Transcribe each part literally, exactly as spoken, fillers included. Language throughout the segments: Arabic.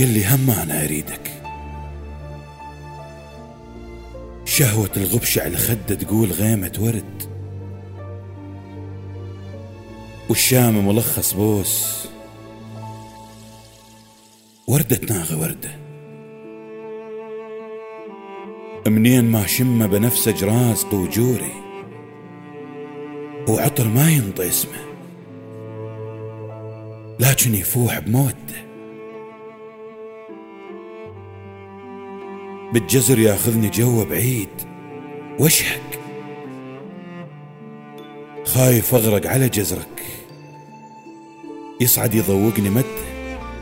قال لي هم أنا أريدك. شهوة الغبش على خده تقول غيمة ورد، والشام ملخص بوس وردة ناغي وردة. منين ما شمه بنفسج رازق وجوري، وعطر ما ينطي اسمه لكن يفوح بموده. بالجزر ياخذني جو بعيد واشهق، خايف اغرق على جزرك يصعد يضوقني مده.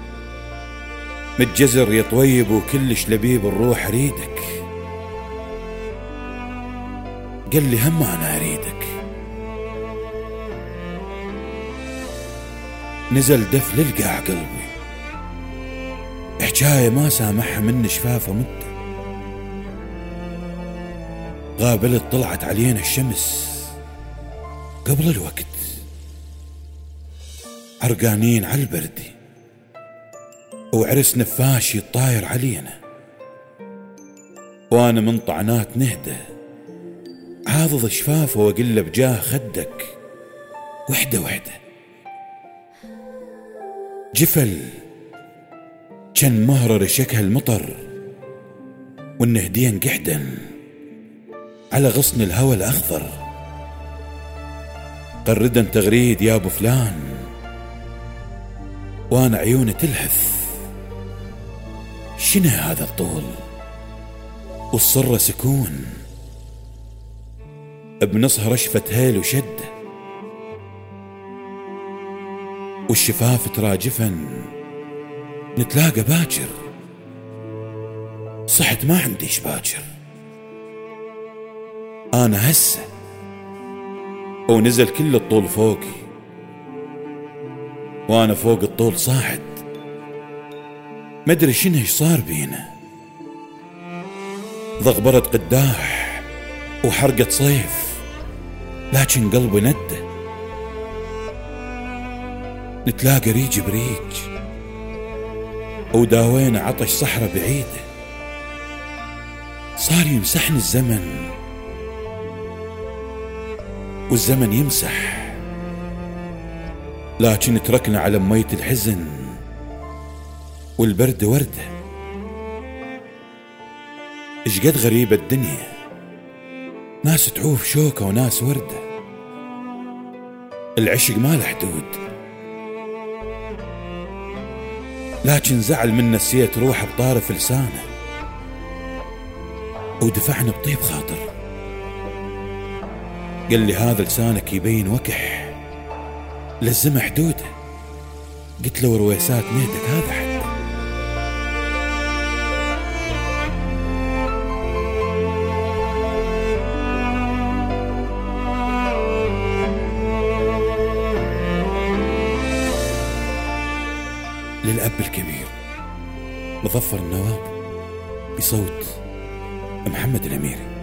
متجزر يطويب وكلش لبيب الروح اريدك. قال لي هم انا اريدك. نزل دف للقاع قلبي، حكاية ما سامحها من شفافه مده. قابلت طلعت علينا الشمس قبل الوقت، عرقانين على البردي وعرس نفاش يطاير علينا. وانا من طعنات نهده عاضض شفافه واقل بجاه خدك وحده وحده. جفل كان مهرر شكه المطر، والنهدين قحدا على غصن الهوى الأخضر. قردا تغريد يا ابو فلان، وانا عيوني تلهث. شنو هذا الطول والصرة سكون، بنصها رشفة هيل وشدة، والشفاف تراجفن نتلاقى باكر. صحت ما عنديش باكر انا هسه، ونزل كل الطول فوقي وانا فوق الطول صاعد. مدري شنو ايش صار بينا، ضغبرت قداح وحرقت صيف لكن قلبي نده. نتلاقى ريج بريج وداوينا عطش صحراء بعيدة. صار يمسحني الزمن والزمن يمسح، لكن تركنا على مية الحزن والبرد وردة. ايش قد غريبة الدنيا، ناس تعوف شوكة وناس وردة. العشق ما له حدود، لكن زعل من نسيت روحه بطارف لسانه، ودفعني بطيب خاطر. قال لي هذا لسانك يبين وكح، لزمه حدوده. قلت له رويسات نهدك هذا حد. للأب الكبير مظفر النواب بصوت محمد الأميري.